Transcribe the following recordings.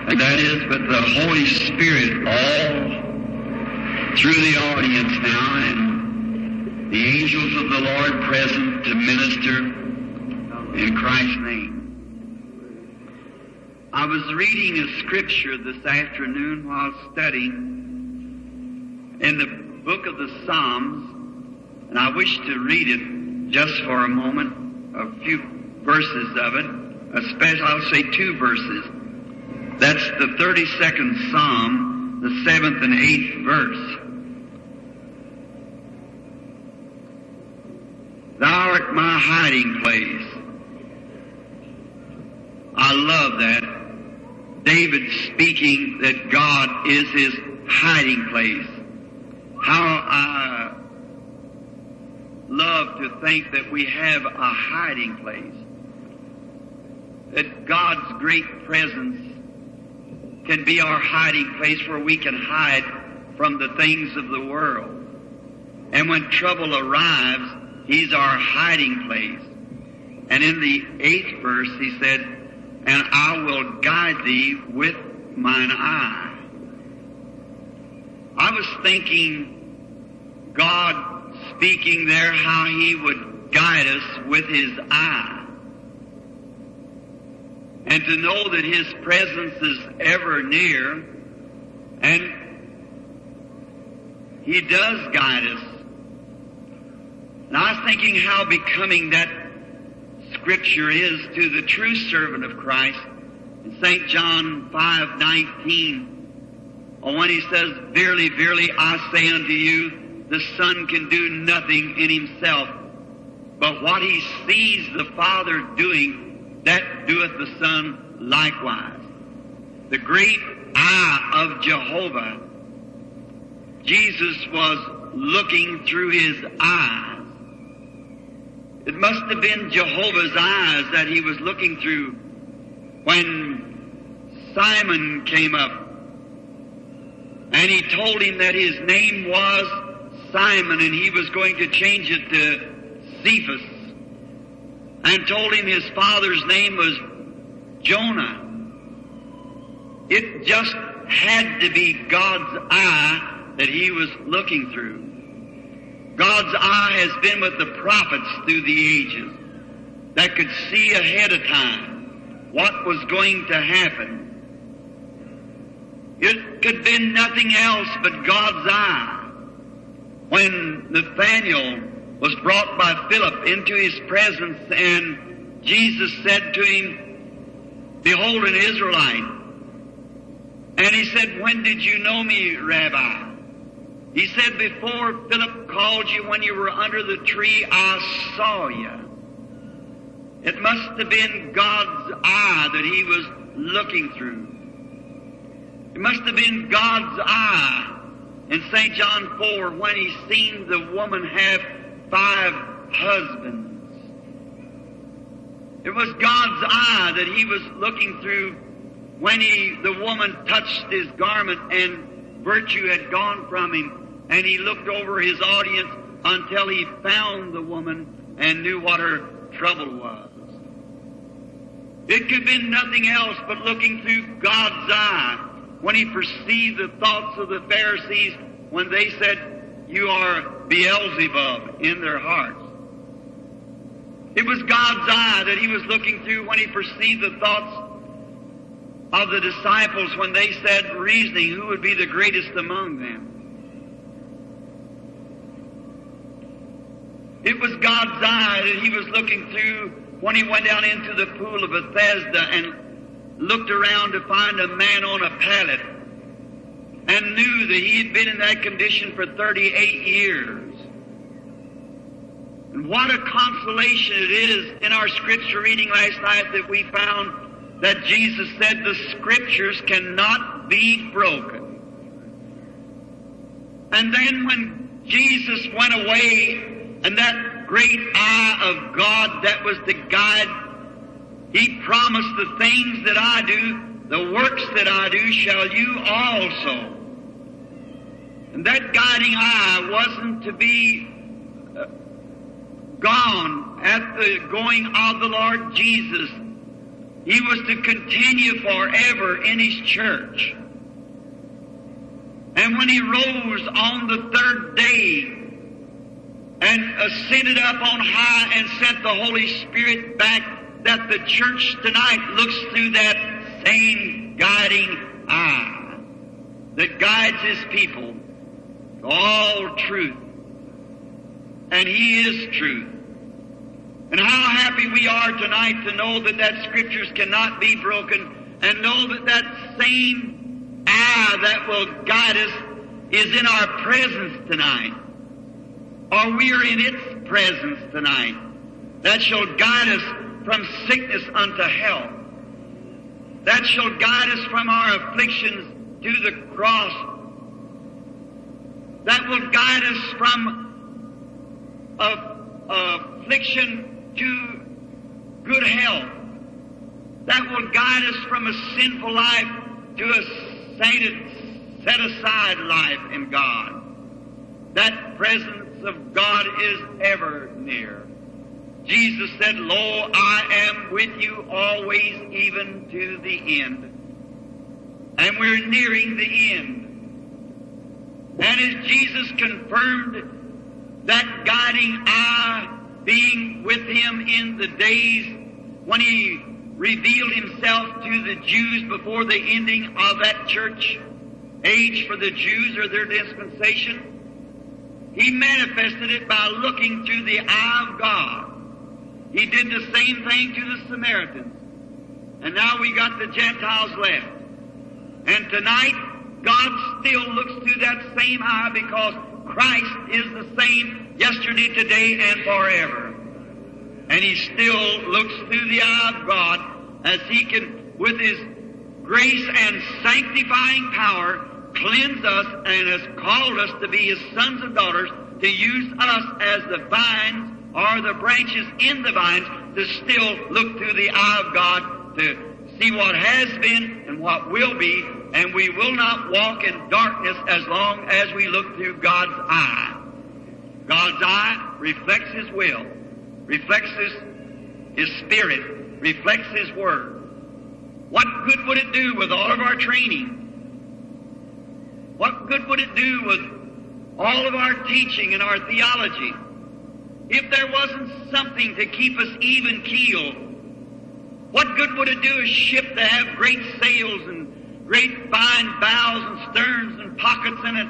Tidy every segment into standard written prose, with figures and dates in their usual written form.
and that is but the Holy Spirit all through the audience now, and the angels of the Lord present to minister in Christ's name. I was reading a scripture this afternoon while studying in the book of the Psalms, and I wish to read it just for a moment, a few verses of it, especially I'll say 2 verses. That's the 32nd Psalm, the 7th and 8th verse. Thou art my hiding place. I love that. David speaking that God is his hiding place. How I love to think that we have a hiding place. That God's great presence can be our hiding place where we can hide from the things of the world. And when trouble arrives, He's our hiding place. And in the 8th verse He said, and I will guide thee with mine eye. I was thinking God speaking there how He would guide us with His eye. And to know that His presence is ever near, and He does guide us. And I was thinking how becoming that Scripture is to the true servant of Christ. In St. John 5:19, when He says, verily, verily, I say unto you, the Son can do nothing in Himself, but what He sees the Father doing, that doeth the Son likewise. The great eye of Jehovah, Jesus was looking through His eyes. It must have been Jehovah's eyes that He was looking through when Simon came up and He told him that his name was Simon and he was going to change it to Cephas, and told him his father's name was Jonah. It just had to be God's eye that He was looking through. God's eye has been with the prophets through the ages that could see ahead of time what was going to happen. It could be nothing else but God's eye. When Nathanael was brought by Philip into His presence and Jesus said to him, behold an Israelite. And he said, when did you know me, Rabbi? He said, before Philip called you when you were under the tree, I saw you. It must have been God's eye that he was looking through. It must have been God's eye in St. John 4 when He seen the woman have 5 husbands. It was God's eye that He was looking through when the woman touched His garment and virtue had gone from Him, and He looked over His audience until He found the woman and knew what her trouble was. It could be nothing else but looking through God's eye when He perceived the thoughts of the Pharisees when they said, you are Beelzebub in their hearts. It was God's eye that He was looking through when He perceived the thoughts of the disciples when they said, reasoning, who would be the greatest among them? It was God's eye that He was looking through when He went down into the pool of Bethesda and looked around to find a man on a pallet and knew that he had been in that condition for 38 years. And what a consolation it is in our scripture reading last night that we found that Jesus said the Scriptures cannot be broken. And then when Jesus went away and that great eye of God that was to guide, He promised the things that I do, the works that I do shall you also. And that guiding eye wasn't to be gone at the going of the Lord Jesus. He was to continue forever in His church. And when He rose on the third day and ascended up on high and sent the Holy Spirit back, that the church tonight looks through that same guiding eye that guides His people to all truth. And He is truth. And how happy we are tonight to know that that Scriptures cannot be broken, and know that that same eye that will guide us is in our presence tonight, or we are in its presence tonight, that shall guide us from sickness unto health, that shall guide us from our afflictions to the cross, that will guide us from affliction to good health, that will guide us from a sinful life to a sainted, set-aside life in God. That presence of God is ever near. Jesus said, "Lo, I am with you always, even to the end." And we're nearing the end. And as Jesus confirmed that guiding eye being with Him in the days when He revealed Himself to the Jews before the ending of that church age for the Jews or their dispensation, He manifested it by looking through the eye of God. He did the same thing to the Samaritans. And now we got the Gentiles left. And tonight, God still looks through that same eye, because Christ is the same yesterday, today, and forever. And He still looks through the eye of God as He can, with His grace and sanctifying power, cleanse us and has called us to be His sons and daughters, to use us as the vines or the branches in the vines, to still look through the eye of God to see what has been and what will be, and we will not walk in darkness as long as we look through God's eye. God's eye reflects His will, reflects His Spirit, reflects His Word. What good would it do with all of our training? What good would it do with all of our teaching and our theology if there wasn't something to keep us even keel? What good would it do a ship to have great sails and great fine bows and sterns and pockets in it?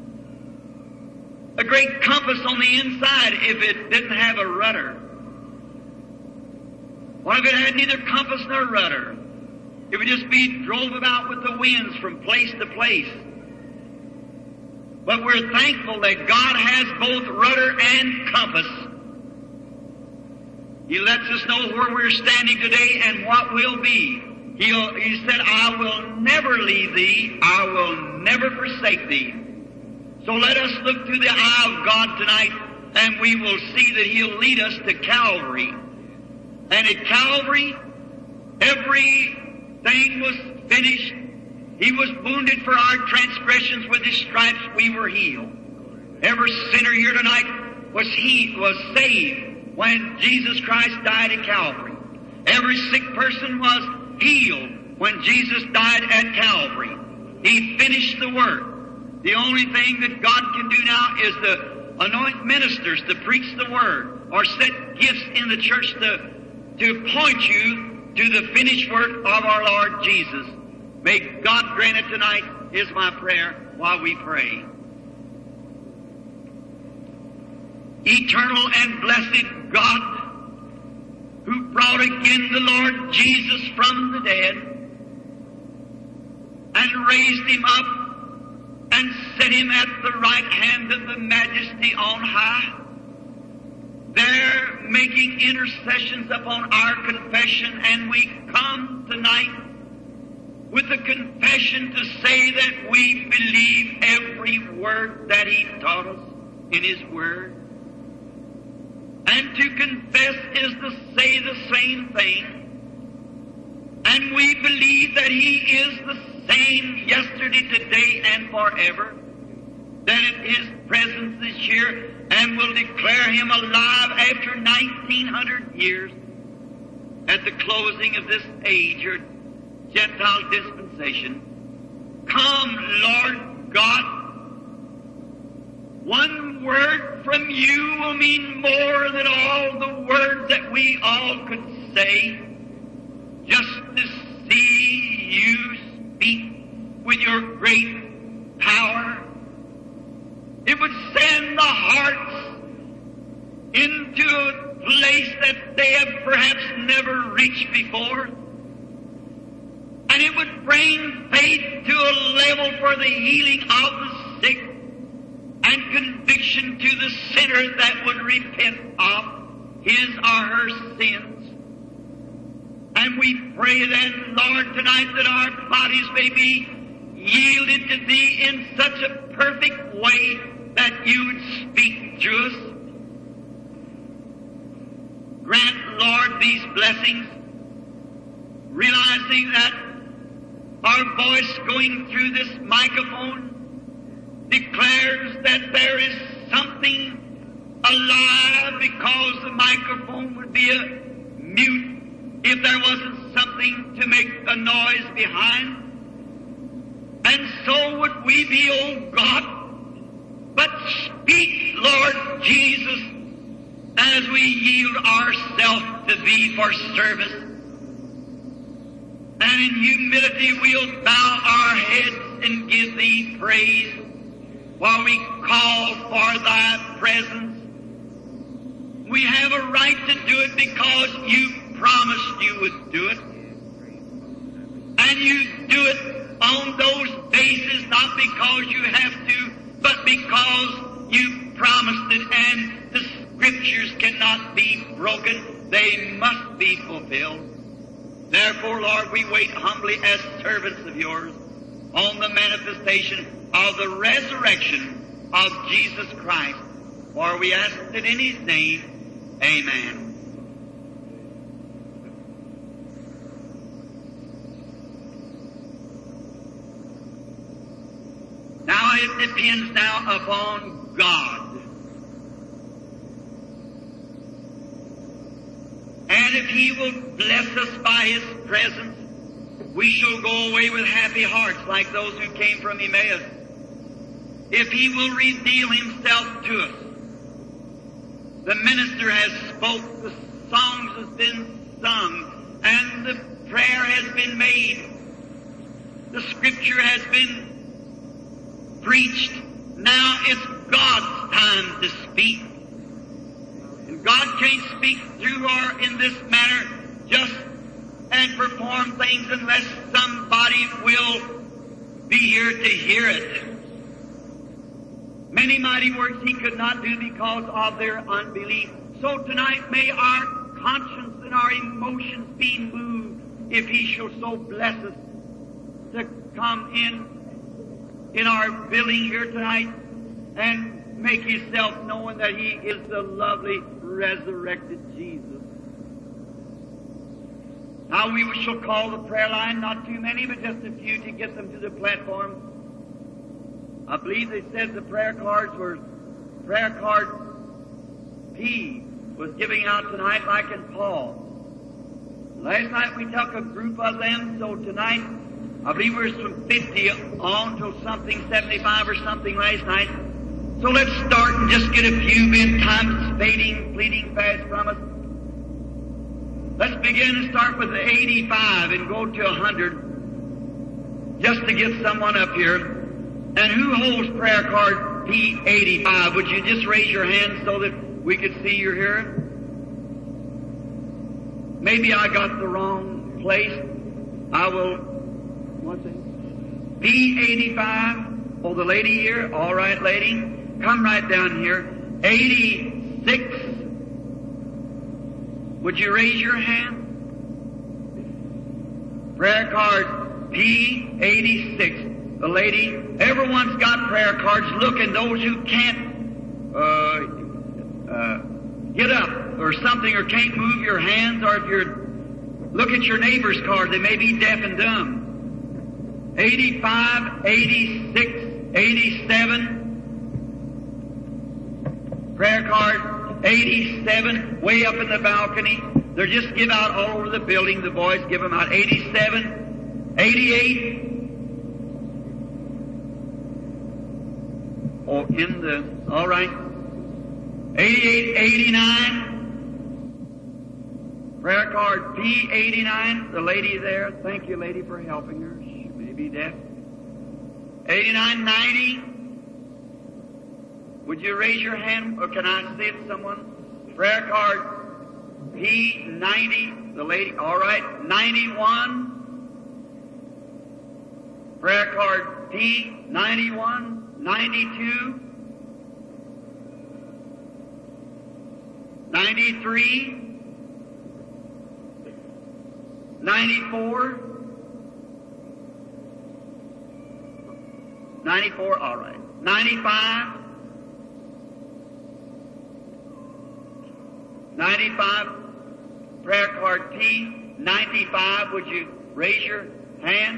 A great compass on the inside if it didn't have a rudder. What if it had neither compass nor rudder? It would just be drove about with the winds from place to place. But we're thankful that God has both rudder and compass. He lets us know where we're standing today and what will be. He said, "I will never leave thee, I will never forsake thee." So let us look through the eye of God tonight, and we will see that He'll lead us to Calvary. And at Calvary, everything was finished. He was wounded for our transgressions, with His stripes we were healed. Every sinner here tonight was saved when Jesus Christ died at Calvary. Every sick person was healed when Jesus died at Calvary. He finished the work. The only thing that God can do now is to anoint ministers to preach the Word, or set gifts in the church to point you to the finished work of our Lord Jesus. May God grant it tonight, is my prayer while we pray. Eternal and blessed God, who brought again the Lord Jesus from the dead and raised Him up and set Him at the right hand of the Majesty on high, there making intercessions upon our confession, and we come tonight with a confession to say that we believe every word that He taught us in His Word. And to confess is to say the same thing. And we believe that He is the same yesterday, today, and forever. That His presence is here, and will declare Him alive after 1900 years. at the closing of this age or Gentile dispensation. Come, Lord God. One word from you will mean more than all the words that we all could say. Just to see you speak with your great power, it would send the hearts into a place that they have perhaps never reached before. And it would bring faith to a level for the healing of the sick and conviction to the sinner that would repent of his or her sins. And we pray then, Lord, tonight that our bodies may be yielded to Thee in such a perfect way that You would speak through us. Grant, Lord, these blessings, realizing that our voice going through this microphone declares that there is something alive, because the microphone would be a mute if there wasn't something to make a noise behind. And so would we be, O God. But speak, Lord Jesus, as we yield ourselves to Thee for service. And in humility we'll bow our heads and give Thee praise while we call for Thy presence. We have a right to do it because You promised You would do it. And You do it on those bases, not because You have to, but because You promised it, and the Scriptures cannot be broken. They must be fulfilled. Therefore, Lord, we wait humbly as servants of Yours on the manifestation of the resurrection of Jesus Christ. For we ask it in His name. Amen. Now it depends now upon God. And if He will bless us by His presence, we shall go away with happy hearts like those who came from Emmaus. If He will reveal Himself to us, the minister has spoke, the songs has been sung, and the prayer has been made. The Scripture has been preached. Now it's God's time to speak. And God can't speak through or in this manner just and perform things unless somebody will be here to hear it. Many mighty works He could not do because of their unbelief. So tonight may our conscience and our emotions be moved, if He shall so bless us, to come in our building here tonight and make Himself known that He is the lovely resurrected Jesus. Now we shall call the prayer line, not too many, but just a few to get them to the platform. I believe they said the prayer card P was giving out tonight like in Paul. Last night we took a group of them, so tonight I believe we're from 50 on to something 75 or something last night. So let's start and just get a few bit. Time is fleeting fast from us. Let's begin and start with the 85 and go to 100 just to get someone up here. And who holds prayer card P85? Would you just raise your hand so that we could see you're here? Maybe I got the wrong place. I will, what's it? P85. Oh, the lady here? All right, lady. Come right down here. 86. Would you raise your hand? Prayer card P86. The lady, everyone's got prayer cards. Look, and those who can't get up or something, or can't move your hands, or if you're, look at your neighbor's card. They may be deaf and dumb. 85, 86, 87. Prayer card 87, way up in the balcony. They're just give out all over the building. The boys give them out. 87, 88. Oh, all right. 88, 89. Prayer card P89. The lady there. Thank you, lady, for helping her. She may be deaf. 89, 90. Would you raise your hand, or can I see it, someone? Prayer card P90. The lady. All right. 91. Prayer card P91. 92, 93, 94, 94, all right, 95, 95, prayer card P, 95, would you raise your hand?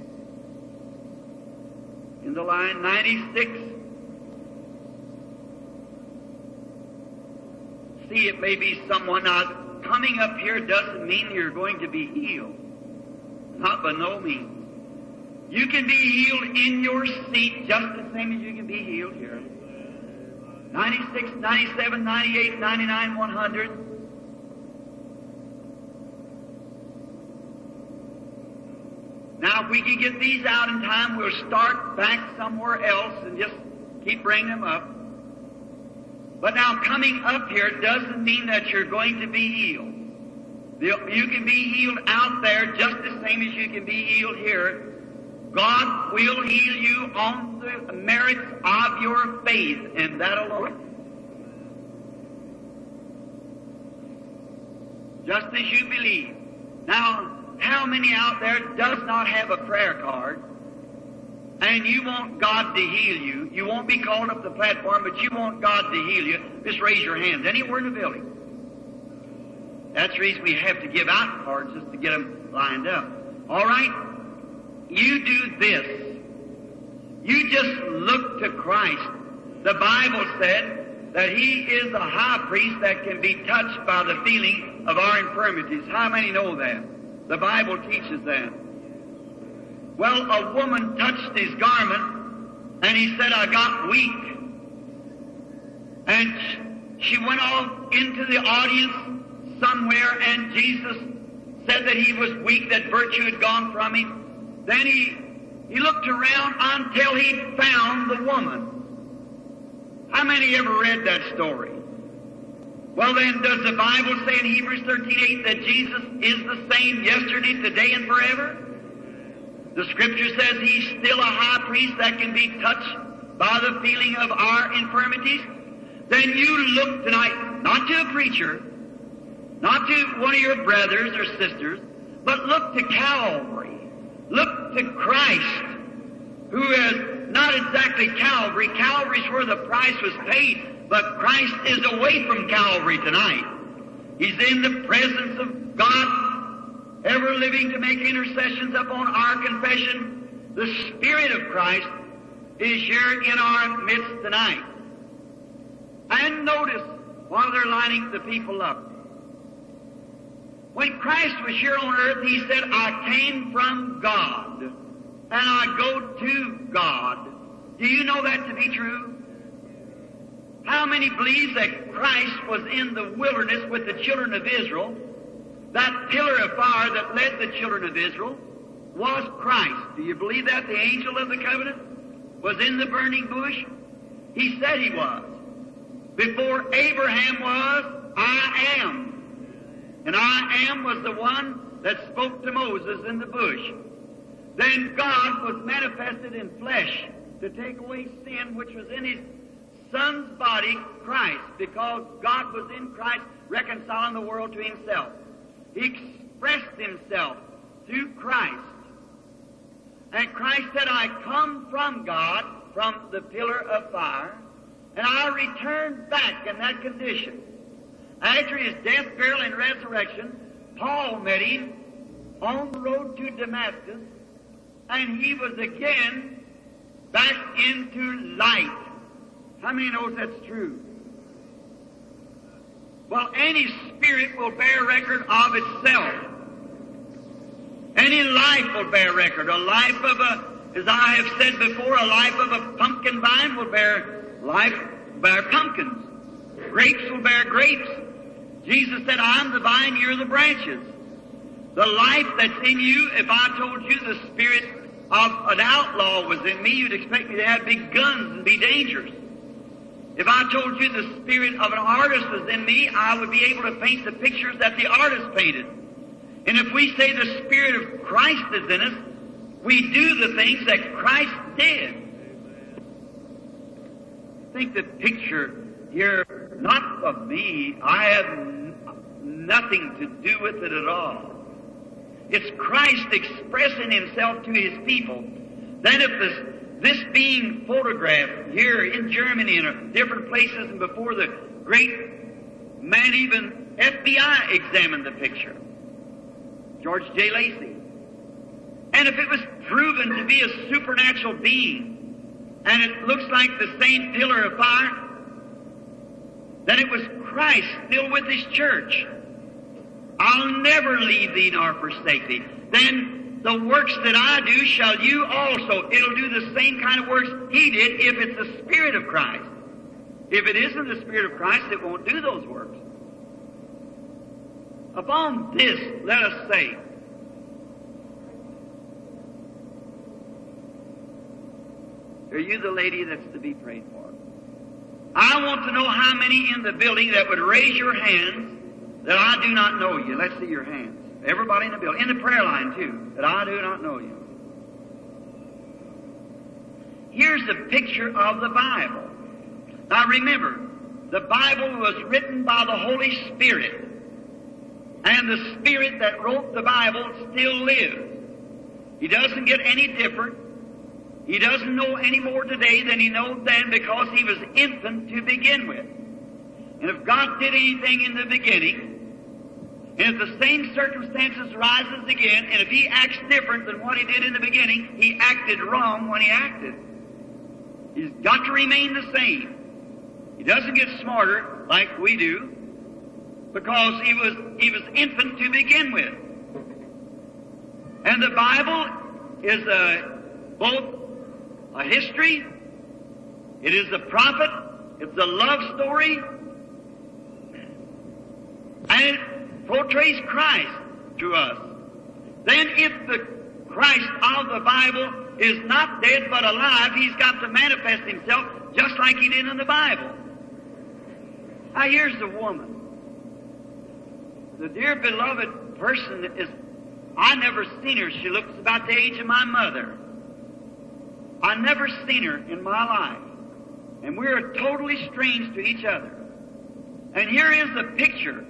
In the line, 96. See, it may be someone. Now, coming up here doesn't mean you're going to be healed. Not by no means. You can be healed in your seat just the same as you can be healed here. 96, 97, 98, 99, 100. Now, if we can get these out in time, we'll start back somewhere else and just keep bringing them up. But now, coming up here doesn't mean that you're going to be healed. You can be healed out there just the same as you can be healed here. God will heal you on the merits of your faith, and that alone. Just as you believe. Now, how many out there does not have a prayer card, and you want God to heal you? You won't be called up the platform, but you want God to heal you. Just raise your hands anywhere in the building. That's the reason we have to give out cards, just to get them lined up. All right? You do this. You just look to Christ. The Bible said that He is the high priest that can be touched by the feeling of our infirmities. How many know that? The Bible teaches that. Well, a woman touched His garment, and He said, I got weak. And she went off into the audience somewhere, and Jesus said that He was weak, that virtue had gone from Him. Then he looked around until He found the woman. How many ever read that story? Well, then, does the Bible say in Hebrews 13:8 that Jesus is the same yesterday, today, and forever? The Scripture says He's still a high priest that can be touched by the feeling of our infirmities. Then you look tonight, not to a preacher, not to one of your brothers or sisters, but look to Calvary. Look to Christ, who is not exactly Calvary. Calvary's where the price was paid. But Christ is away from Calvary tonight. He's in the presence of God, ever living to make intercessions upon our confession. The Spirit of Christ is here in our midst tonight. And notice, while they're lining the people up, when Christ was here on earth, He said, I came from God, and I go to God. Do you know that to be true? How many believe that Christ was in the wilderness with the children of Israel? That pillar of fire that led the children of Israel was Christ. Do you believe that? The angel of the covenant was in the burning bush? He said He was. Before Abraham was, I am. And I am was the one that spoke to Moses in the bush. Then God was manifested in flesh to take away sin which was in His Son's body, Christ, because God was in Christ reconciling the world to Himself. He expressed Himself through Christ. And Christ said, I come from God, from the pillar of fire, and I return back in that condition. After His death, burial, and resurrection, Paul met Him on the road to Damascus, and he was again back into light. How many knows that's true? Well, any spirit will bear record of itself. Any life will bear record. A life of as I have said before, a life of a pumpkin vine will bear pumpkins. Grapes will bear grapes. Jesus said, I'm the vine, you're the branches. The life that's in you, if I told you the spirit of an outlaw was in me, you'd expect me to have big guns and be dangerous. If I told you the spirit of an artist was in me, I would be able to paint the pictures that the artist painted. And if we say the Spirit of Christ is in us, we do the things that Christ did. I think the picture here, not of me, I have nothing to do with it at all. It's Christ expressing Himself to His people. Then if this being photographed here in Germany and in different places and before the great man, even FBI examined the picture, George J. Lacey. And if it was proven to be a supernatural being, and it looks like the same pillar of fire, then it was Christ still with His church. I'll never leave thee nor forsake thee. Then the works that I do shall you also. It'll do the same kind of works He did if it's the Spirit of Christ. If it isn't the Spirit of Christ, it won't do those works. Upon this, let us say, are you the lady that's to be prayed for? I want to know how many in the building that would raise your hands that I do not know you. Let's see your hands. Everybody in the building, in the prayer line too, that I do not know you. Here's a picture of the Bible. Now remember, the Bible was written by the Holy Spirit. And the Spirit that wrote the Bible still lives. He doesn't get any different. He doesn't know any more today than He knew then because He was infant to begin with. And if God did anything in the beginning, and if the same circumstances rises again, and if He acts different than what He did in the beginning, He acted wrong when He acted. He's got to remain the same. He doesn't get smarter like we do, because he was infant to begin with. And the Bible is both a history, it is a prophet, it's a love story, and it portrays Christ to us. Then if the Christ of the Bible is not dead but alive, He's got to manifest Himself just like He did in the Bible. Now here's the woman. The dear beloved person is, I never seen her. She looks about the age of my mother. I never seen her in my life. And we're totally strange to each other. And here is a picture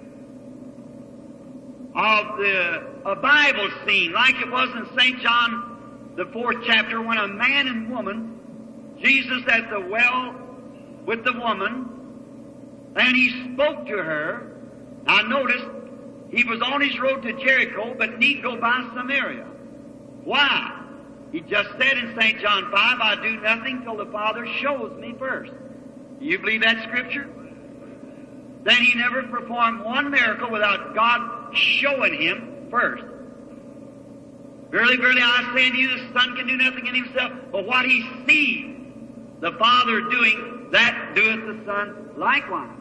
of a Bible scene, like it was in St. John, the 4th chapter, when a man and woman, Jesus at the well with the woman, and He spoke to her. I noticed He was on His road to Jericho, but need go by Samaria. Why? He just said in St. John 5, I do nothing till the Father shows me first. Do you believe that Scripture? Then He never performed one miracle without God showing Him first. Verily, verily, I say unto you, the Son can do nothing in Himself, but what He sees the Father doing, that doeth the Son likewise.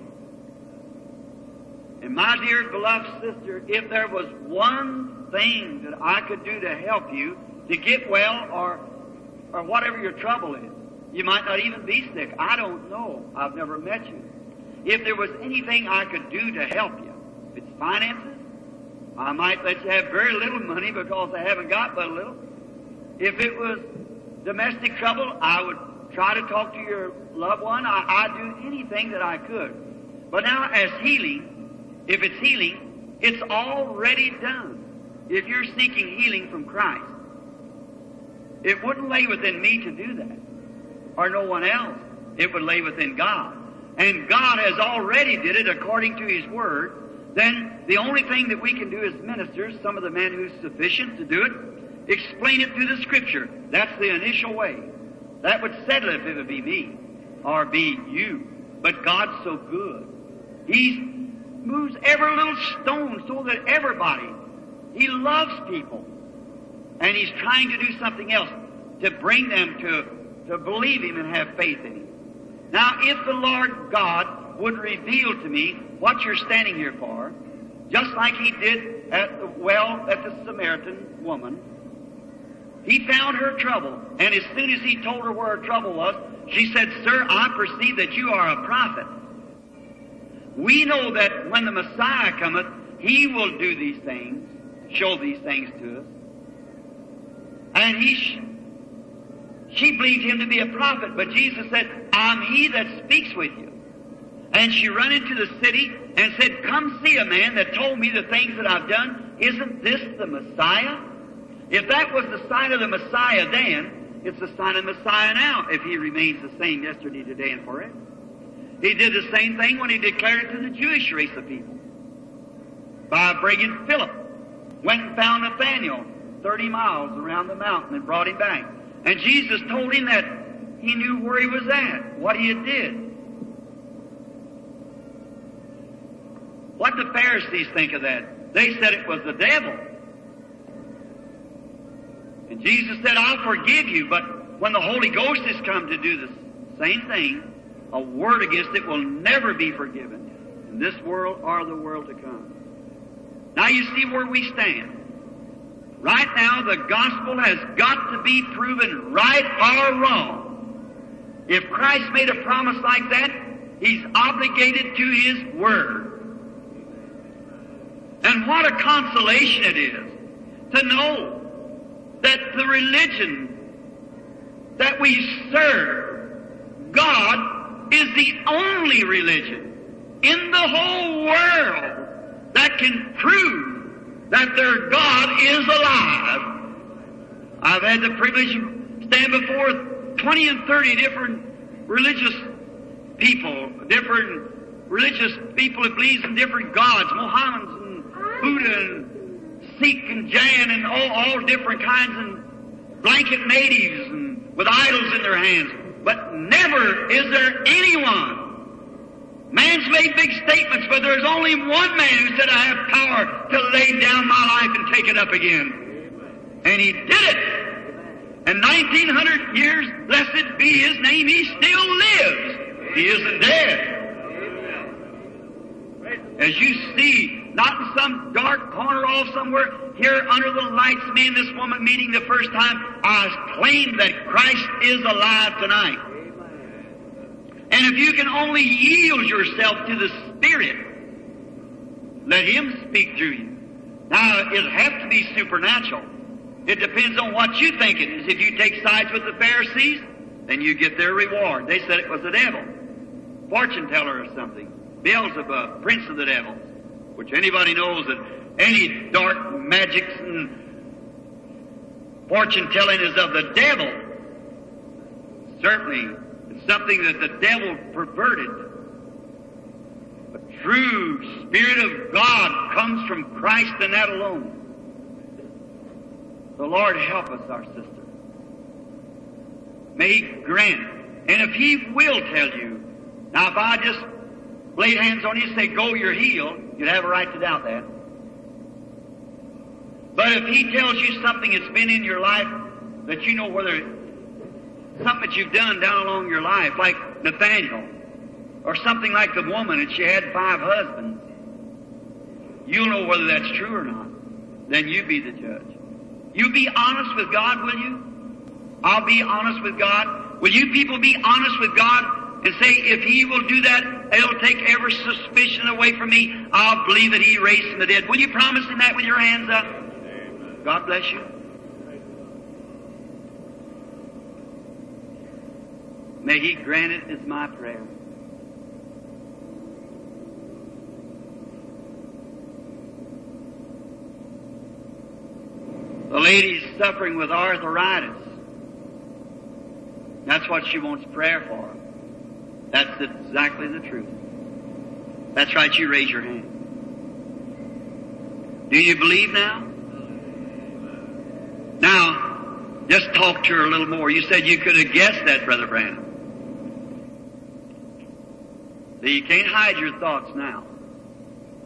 And my dear beloved sister, if there was one thing that I could do to help you to get well or whatever your trouble is, you might not even be sick. I don't know. I've never met you. If there was anything I could do to help you, if it's finances, I might let you have very little money because I haven't got but a little. If it was domestic trouble, I would try to talk to your loved one. I'd do anything that I could. But now as healing, if it's healing, it's already done. If you're seeking healing from Christ, it wouldn't lay within me to do that, or no one else. It would lay within God. And God has already did it according to His Word. Then the only thing that we can do as ministers, some of the men who's sufficient to do it, explain it through the Scripture. That's the initial way. That would settle it if it would be me, or be you. But God's so good. He's moves every little stone so that everybody, He loves people. And He's trying to do something else to bring them to believe Him and have faith in Him. Now, if the Lord God would reveal to me what you're standing here for, just like He did at the well at the Samaritan woman, He found her trouble. And as soon as He told her where her trouble was, she said, "Sir, I perceive that you are a prophet." We know that when the Messiah cometh, He will do these things, show these things to us. And she believed Him to be a prophet, but Jesus said, "I'm He that speaks with you." And she ran into the city and said, "Come see a man that told me the things that I've done. Isn't this the Messiah?" If that was the sign of the Messiah then, it's the sign of the Messiah now, if He remains the same yesterday, today, and forever. He did the same thing when He declared it to the Jewish race of people. By bringing Philip, went and found Nathanael 30 miles around the mountain and brought him back. And Jesus told him that He knew where he was at, what he had did. What did the Pharisees think of that? They said it was the devil. And Jesus said, "I'll forgive you, but when the Holy Ghost has come to do the same thing, a word against it will never be forgiven in this world or the world to come." Now you see where we stand. Right now the gospel has got to be proven right or wrong. If Christ made a promise like that, He's obligated to His word. And what a consolation it is to know that the religion that we serve, God, is the only religion in the whole world that can prove that their God is alive. I've had the privilege to stand before 20 and 30 different religious people who believe in different gods, Mohammedans and Buddha and Sikh and Jain and all different kinds, and blanket natives and with idols in their hands. But never is there anyone. Man's made big statements, but there's only one man who said, "I have power to lay down my life and take it up again." And He did it. And 1900 years, blessed be His name, He still lives. He isn't dead. As you see, not in some dark corner off somewhere, here under the lights, me and this woman meeting the first time, I claim that Christ is alive tonight. And if you can only yield yourself to the Spirit, let Him speak through you. Now, it'll have to be supernatural. It depends on what you think it is. If you take sides with the Pharisees, then you get their reward. They said it was the devil, fortune teller or something, Beelzebub, prince of the devils, which anybody knows that any dark magics and fortune telling is of the devil. Certainly, it's something that the devil perverted. The true Spirit of God comes from Christ and that alone. The Lord help us, our sister. May He grant. And if He will tell you, now if I just laid hands on you and say, "Go, you're healed," you'd have a right to doubt that. But if He tells you something that's been in your life that you know whether something that you've done down along your life, like Nathanael, or something like the woman and she had 5 husbands, you'll know whether that's true or not. Then you be the judge. You be honest with God, will you? I'll be honest with God. Will you people be honest with God and say, if He will do that, it'll take every suspicion away from me. I'll believe that He raised from the dead. Will you promise Him that with your hands up? God bless you. May He grant it is my prayer. The lady's suffering with arthritis. That's what she wants prayer for. That's exactly the truth. That's right, you raise your hand. Do you believe now? Now, just talk to her a little more. You said you could have guessed that, Brother Branham. So you can't hide your thoughts now.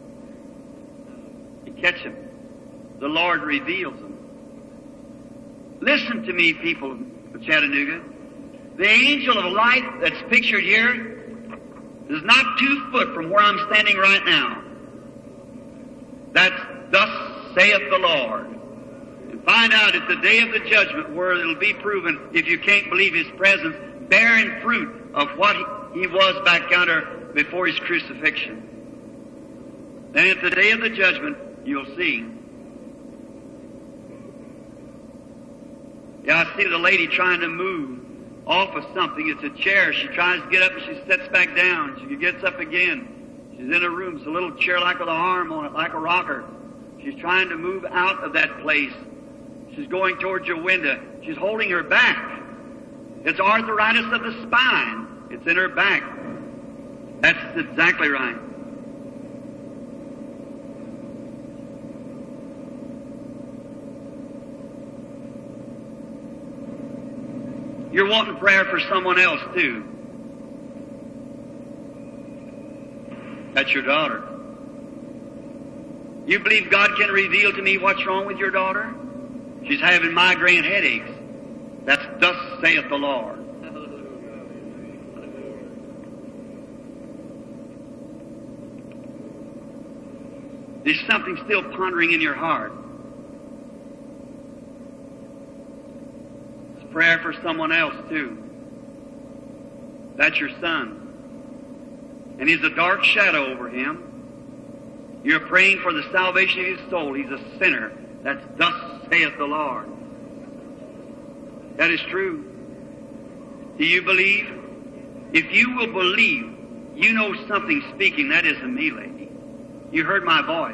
catch them. The Lord reveals them. Listen to me, people of Chattanooga. The angel of light that's pictured here is not 2 foot from where I'm standing right now. That's thus saith the Lord. And find out at the day of the judgment where it'll be proven, if you can't believe His presence, bearing fruit of what He was back yonder before His crucifixion. Then at the day of the judgment, you'll see. Yeah, I see the lady trying to move off of something. It's a chair. She tries to get up and she sits back down. She gets up again. She's in a room. It's a little chair like with an arm on it, like a rocker. She's trying to move out of that place. She's going towards your window. She's holding her back. It's arthritis of the spine. It's in her back. That's exactly right. You're wanting prayer for someone else, too. That's your daughter. You believe God can reveal to me what's wrong with your daughter? She's having migraine headaches. That's thus saith the Lord. There's something still pondering in your heart. It's prayer for someone else, too. That's your son. And he's a dark shadow over him. You're praying for the salvation of his soul. He's a sinner. That's thus saith the Lord. That is true. Do you believe? If you will believe, you know something speaking. That isn't me, lady. You heard my voice.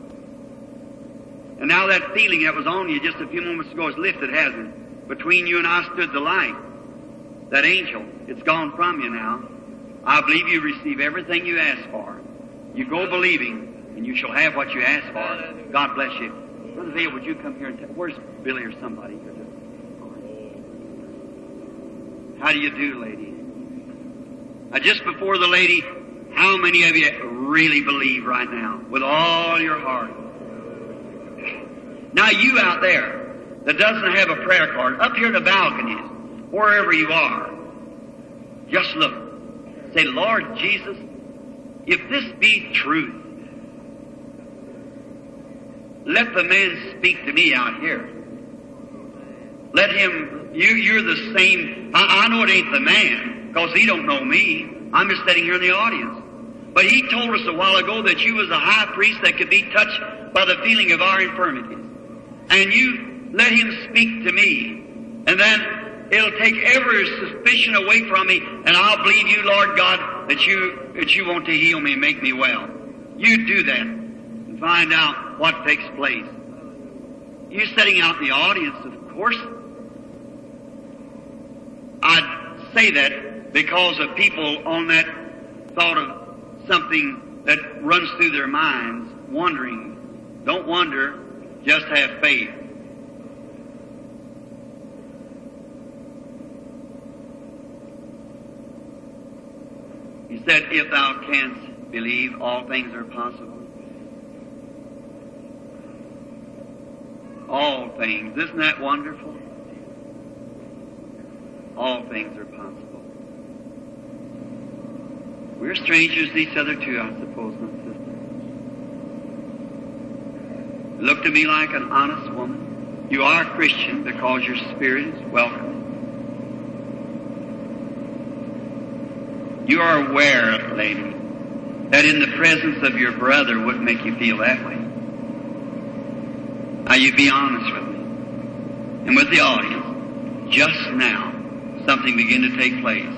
And now that feeling that was on you just a few moments ago is lifted, hasn't it? Between you and I stood the light. That angel. It's gone from you now. I believe you receive everything you ask for. You go believing, and you shall have what you ask for. God bless you. Brother Vail, would you come here and where's Billy or somebody? How do you do, lady? Just before the lady, how many of you really believe right now with all your heart? Now you out there that doesn't have a prayer card, up here in the balconies, wherever you are, just look. Say, Lord Jesus, if this be truth, let the man speak to me out here. Let him, you're the same. I know it ain't the man, because he don't know me. I'm just sitting here in the audience. But he told us a while ago that you was a high priest that could be touched by the feeling of our infirmities. And you let him speak to me. And then it'll take every suspicion away from me, and I'll believe you, Lord God, that you want to heal me, make me well. You do that and find out what takes place. You sitting out in the audience, of course. I'd say that because of people on that thought of something that runs through their minds, wondering. Don't wonder, just have faith. He said, if thou canst believe, all things are possible. All things. Isn't that wonderful? All things are possible. We're strangers to each other too, I suppose, my sister. Look to me like an honest woman. You are a Christian because your spirit is welcome. You are aware, lady, that in the presence of your brother wouldn't make you feel that way. Now you be honest with me. And with the audience, just now, something began to take place.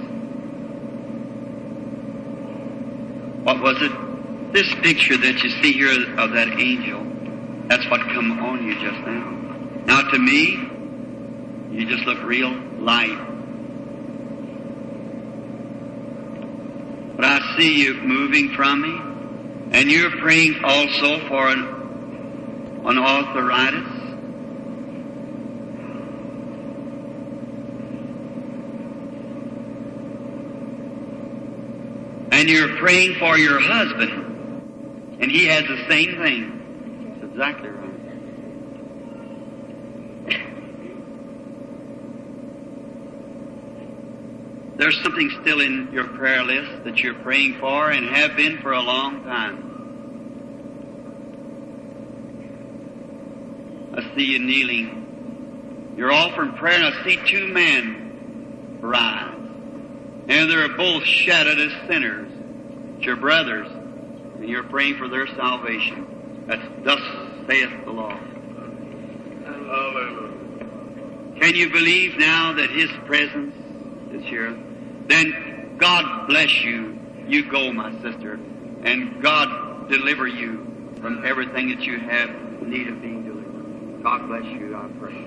What was it? This picture that you see here of that angel, that's what come on you just now. Now to me, you just look real light. But I see you moving from me, and you're praying also for an arthritis. And you're praying for your husband, and he has the same thing. It's Exactly right. There's something still in your prayer list that you're praying for and have been for a long time. I see you kneeling. You're offering prayer, and I see two men rise. And they're both shadowed as sinners. It's your brothers, and you're praying for their salvation. That's thus saith the Lord. Hallelujah. Can you believe now that His presence is here? Then God bless you. You go, my sister, and God deliver you from everything that you have need of being delivered. God bless you, I pray.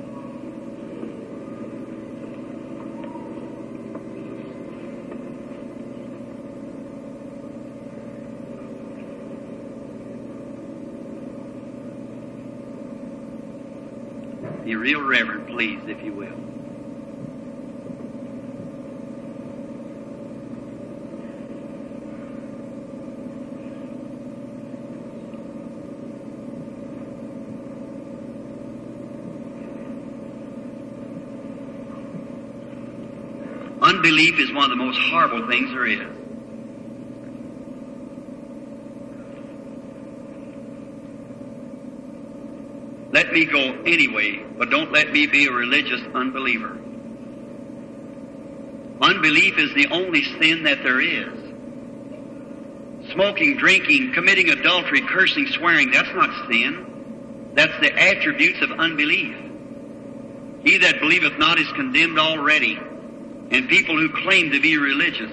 Be real reverent, please, if you will. Unbelief is one of the most horrible things there is. Let me go anyway, but don't let me be a religious unbeliever. Unbelief is the only sin that there is. Smoking, drinking, committing adultery, cursing, swearing, that's not sin. That's the attributes of unbelief. He that believeth not is condemned already. And people who claim to be religious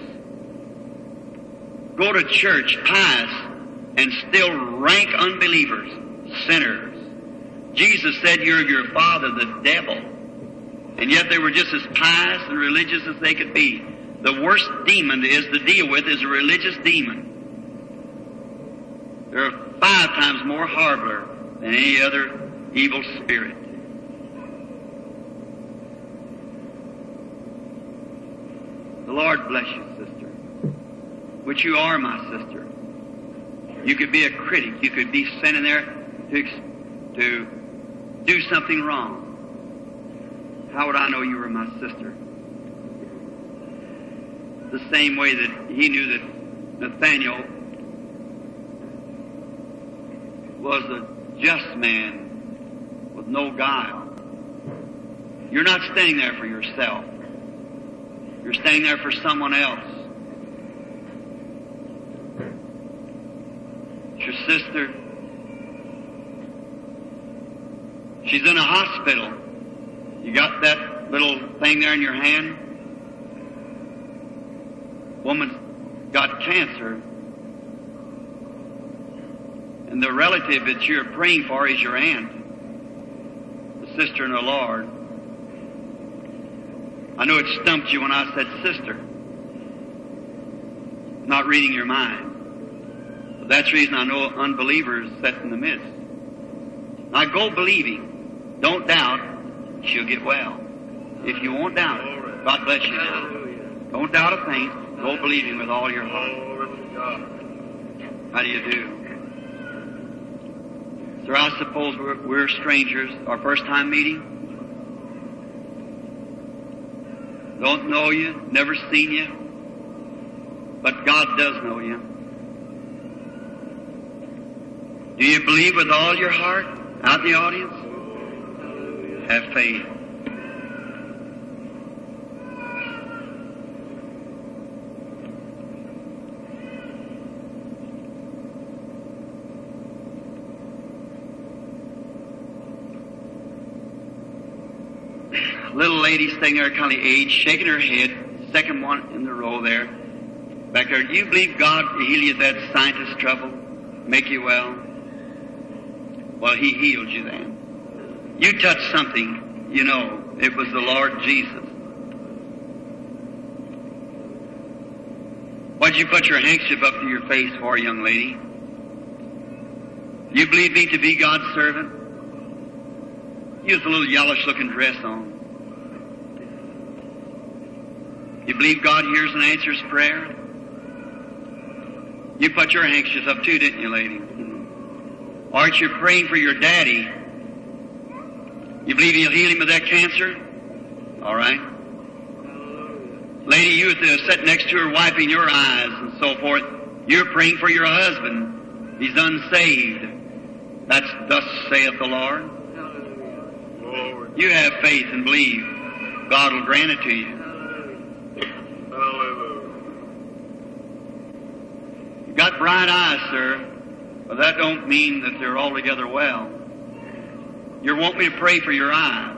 go to church, pious, and still rank unbelievers, sinners. Jesus said, you're your father, the devil. And yet they were just as pious and religious as they could be. The worst demon is to deal with is a religious demon. They're 5 times more horrible than any other evil spirit. The Lord bless you, sister, which you are, my sister. You could be a critic. You could be sent in there to do something wrong. How would I know you were my sister? The same way that he knew that Nathaniel was a just man with no guile. You're not standing there for yourself. You're staying there for someone else. It's your sister. She's in a hospital. You got that little thing there in your hand? Woman's got cancer. And the relative that you're praying for is your aunt, the sister in the Lord. I know it stumped you when I said sister. Not reading your mind. But that's the reason I know unbelievers set in the midst. Now go believing. Don't doubt. She'll get well. If you won't doubt it, God bless you now. Don't doubt a thing. Go believing with all your heart. How do you do? Sir, I suppose we're strangers. Our first time meeting. Don't know you, never seen you, but God does know you. Do you believe with all your heart out in the audience? Have faith. Little lady sitting there, kind of aged, shaking her head. Second one in the row there. Back there. Do you believe God to heal you of that scientist trouble? Make you well? Well, He healed you then. You touched something, you know. It was the Lord Jesus. Why'd you put your handkerchief up to your face for, young lady? You believe me to be God's servant? You have a little yellowish looking dress on. You believe God hears and answers prayer? You put your handkerchief up too, didn't you, lady? Aren't you praying for your daddy? You believe He'll heal him of that cancer? All right. Lady, you sit next to her wiping your eyes and so forth. You're praying for your husband. He's unsaved. That's thus saith the Lord. You have faith and believe. God will grant it to you. You've got bright eyes, sir, but that don't mean that they're altogether well. You want me to pray for your eyes.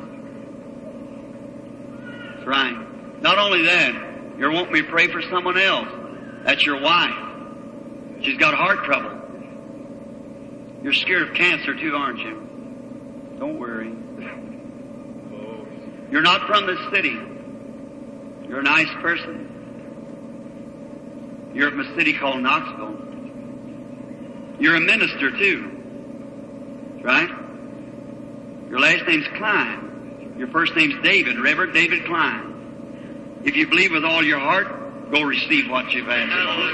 That's right. Not only that, you want me to pray for someone else. That's your wife. She's got heart trouble. You're scared of cancer too, aren't you? Don't worry. You're not from this city. You're a nice person. You're from a city called Knoxville. You're a minister too. Right? Your last name's Klein. Your first name's David, Reverend David Klein. If you believe with all your heart, go receive what you've asked for.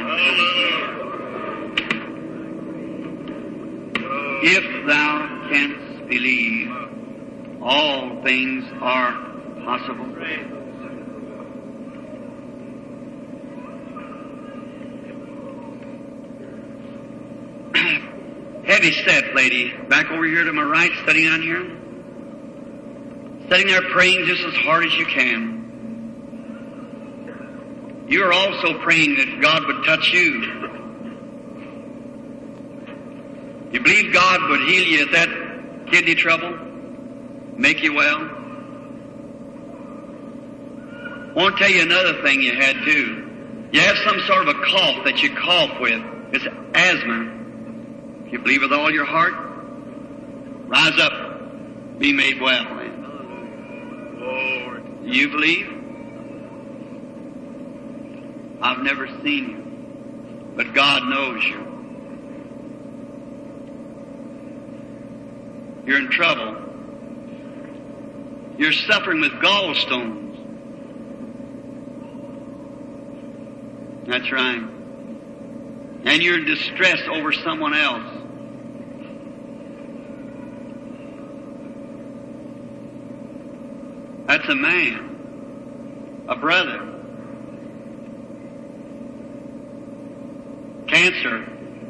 If thou canst believe, all things are possible. Heavy set, lady. Back over here to my right, sitting on here. Sitting there praying just as hard as you can. You are also praying that God would touch you. You believe God would heal you of that kidney trouble? Make you well? I want to tell you another thing you had too. You have some sort of a cough that you cough with. It's asthma. If you believe with all your heart, rise up, be made well. Lord. You believe? I've never seen you, but God knows you. You're in trouble. You're suffering with gallstones. That's right. And you're in distress over someone else. That's a man, a brother. Cancer.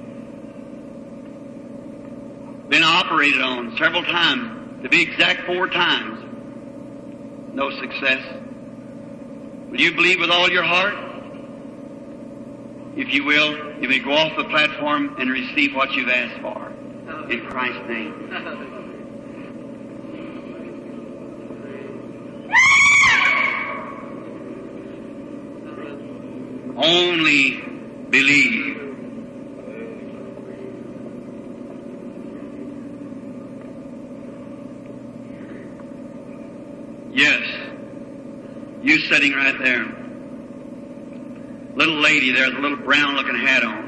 Been operated on several times, to be exact 4 times. No success. Will you believe with all your heart? If you will, you may go off the platform and receive what you've asked for. In Christ's name. Only believe. Yes. You sitting right there. Little lady there with a little brown looking hat on.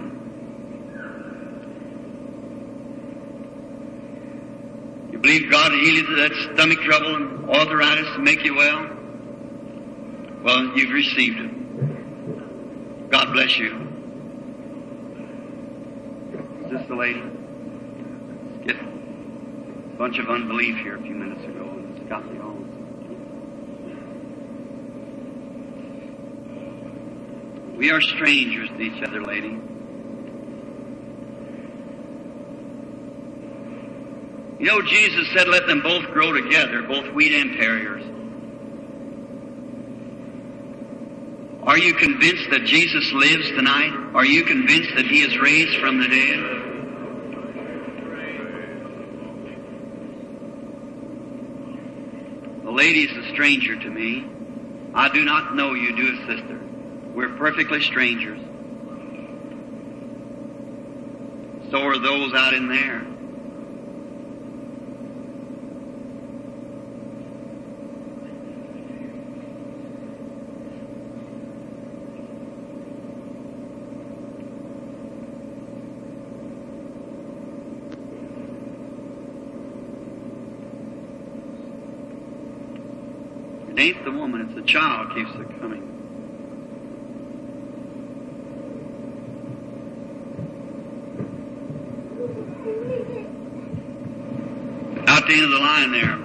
You believe God will heal you of that stomach trouble and arthritis and make you well? Well, you've received it. God bless you. Is this the lady? Let's get a bunch of unbelief here a few minutes ago. It's got me all. We are strangers to each other, lady. You know, Jesus said, let them both grow together, both wheat and tares. Are you convinced that Jesus lives tonight? Are you convinced that He is raised from the dead? The lady is a stranger to me. I do not know you, dear sister. We're perfectly strangers. So are those out in there. It ain't the woman, it's the child keeps coming. About the end of the line there.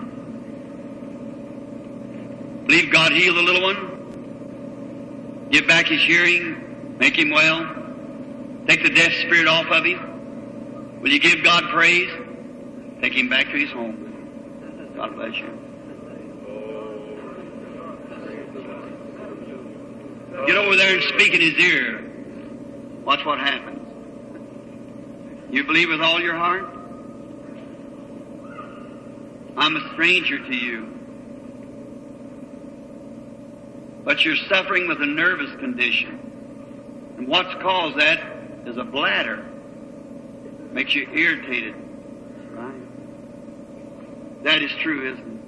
Believe God heal the little one. Give back his hearing. Make him well. Take the deaf spirit off of him. Will you give God praise? Take him back to his home. God bless you. Get over there and speak in his ear. Watch what happens. You believe with all your heart? I'm a stranger to you. But you're suffering with a nervous condition. And what's caused that is a bladder. Makes you irritated. Right? That is true, isn't it?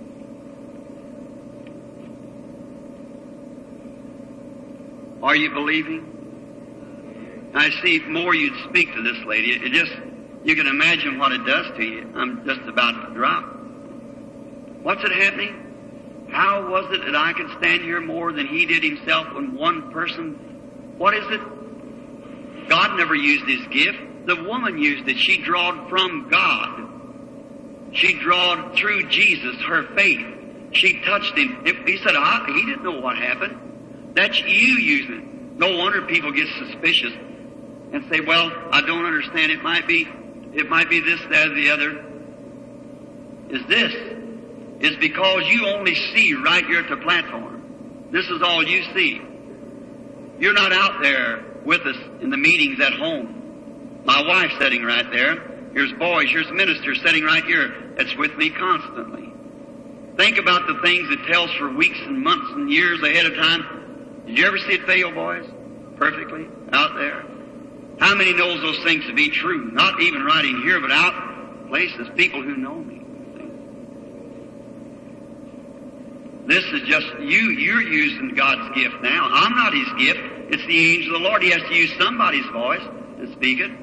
Are you believing? I see if more you'd speak to this lady. It just, you can imagine what it does to you. I'm just about to drop. What's it happening? How was it that I could stand here more than he did himself when one person? What is it? God never used his gift. The woman used it. She drawed from God. She drawed through Jesus, her faith. She touched him. He said, he didn't know what happened. That's you using it. No wonder people get suspicious and say, well, I don't understand. It might be this, that, or the other. Is this? It's because you only see right here at the platform. This is all you see. You're not out there with us in the meetings at home. My wife's sitting right there. Here's boys, here's ministers sitting right here. That's with me constantly. Think about the things it tells for weeks and months and years ahead of time. Did you ever see it fail, boys? Perfectly out there. How many knows those things to be true? Not even right in here, but out places. People who know me. This is just you. You're using God's gift now. I'm not his gift. It's the angel of the Lord. He has to use somebody's voice to speak it.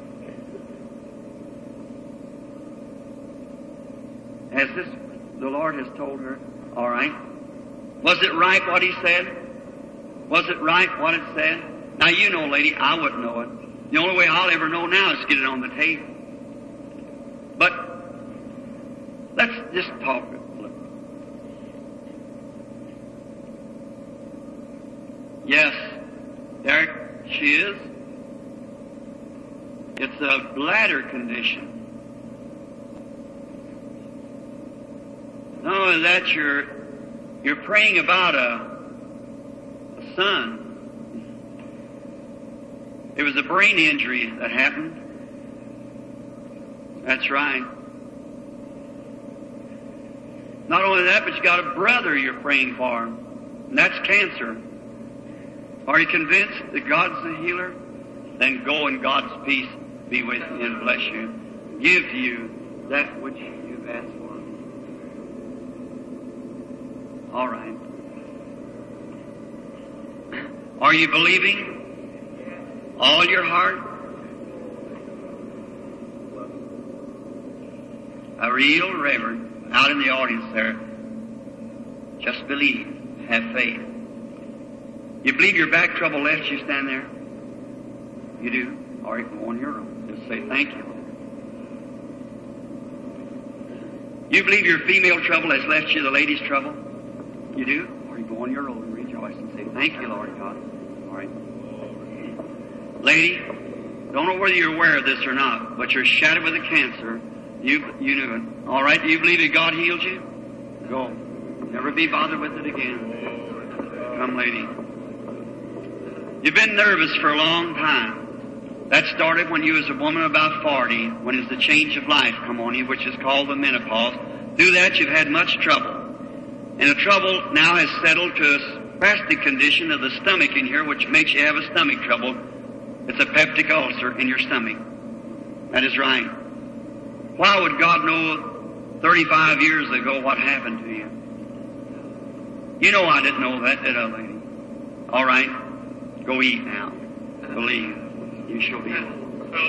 As this, the Lord has told her, all right. Was it right what he said? Was it right what it said? Now you know, lady, I wouldn't know it. The only way I'll ever know now is to get it on the tape. But let's just talk. Yes, Derek, she is. It's a bladder condition. Not only that, you're praying about a son. It was a brain injury that happened. That's right. Not only that, but you got a brother you're praying for, and that's cancer. Are you convinced that God's the healer? Then go and God's peace be with you and bless you. Give you that which you've asked for. All right. Are you believing? All your heart? A real reverend out in the audience there. Just believe. Have faith. You believe your back trouble left you stand there? You do? All right, go on your own. Just say thank you. You believe your female trouble has left you the lady's trouble? You do? Or you go on your own and rejoice and say, thank you, Lord God. All right. Lady, don't know whether you're aware of this or not, but you're shattered with a cancer. You knew it. All right, do you believe that God healed you? Go. Never be bothered with it again. Come, lady. You've been nervous for a long time. That started when you was a woman about 40, when it's the change of life come on you, which is called the menopause. Through that, you've had much trouble. And the trouble now has settled to a spastic condition of the stomach in here, which makes you have a stomach trouble. It's a peptic ulcer in your stomach. That is right. Why would God know 35 years ago what happened to you? You know I didn't know that, did I, lady? All right. Go eat now. Believe. You shall be healed.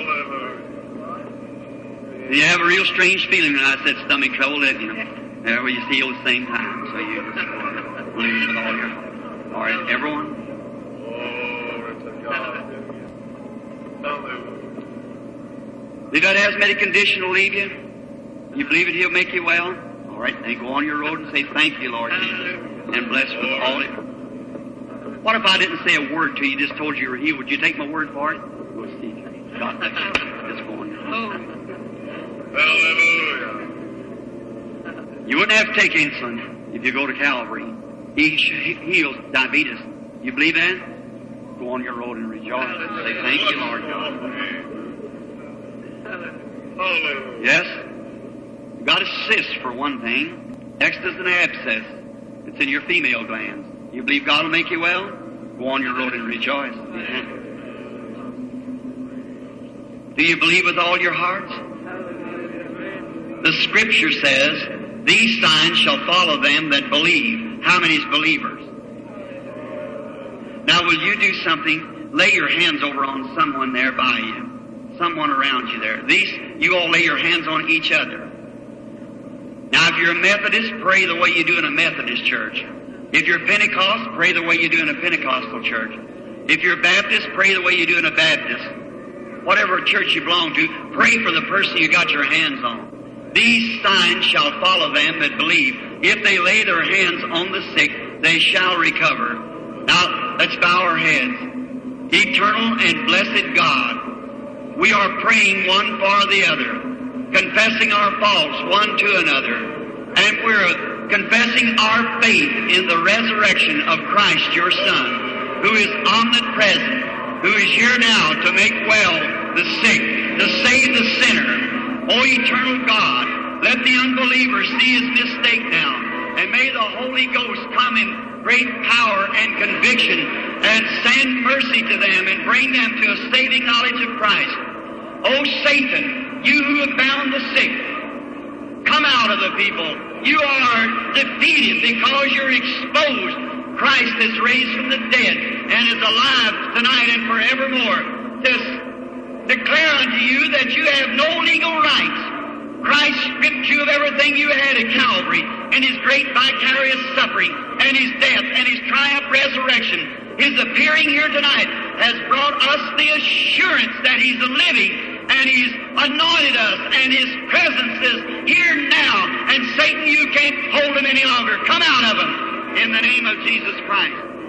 You have a real strange feeling when I said stomach trouble, didn't you? There you see at the same time. So you just believe with all your heart. All right, everyone? Did that asthmatic condition will leave you? You believe it, He'll make you well? All right, then go on your road and say, thank you, Lord Jesus, and bless with all it. What if I didn't say a word to you, just told you were healed? Would you take my word for it? Go see. God bless you. Just go on your road. Hallelujah. You wouldn't have to take insulin if you go to Calvary. He heals diabetes. You believe that? Go on your road and rejoice and say, thank you, Lord God. Hallelujah. Yes? You got a cyst for one thing. Next is an abscess. It's in your female glands. You believe God will make you well? Go on your road and rejoice. Do you believe with all your hearts? The Scripture says, these signs shall follow them that believe. How many is believers? Now will you do something? Lay your hands over on someone there by you. Someone around you there. You all lay your hands on each other. Now if you're a Methodist, pray the way you do in a Methodist church. If you're Pentecost, pray the way you do in a Pentecostal church. If you're Baptist, pray the way you do in a Baptist. Whatever church you belong to, pray for the person you got your hands on. These signs shall follow them that believe. If they lay their hands on the sick, they shall recover. Now, let's bow our heads. Eternal and blessed God, we are praying one for the other, confessing our faults one to another, and we're confessing our faith in the resurrection of Christ, your Son, who is omnipresent, who is here now to make well the sick, to save the sinner. O eternal God, let the unbeliever see his mistake now, and may the Holy Ghost come in great power and conviction and send mercy to them and bring them to a saving knowledge of Christ. O Satan, you who have bound the sick, come out of the people. You are defeated because you're exposed. Christ is raised from the dead and is alive tonight and forevermore. Just declare unto you that you have no legal rights. Christ stripped you of everything you had at Calvary in His great vicarious suffering and His death and His triumph resurrection. His appearing here tonight has brought us the assurance that He's living and He's anointed us and His presence is here now. And Satan, you can't hold Him any longer. Come out of Him in the name of Jesus Christ.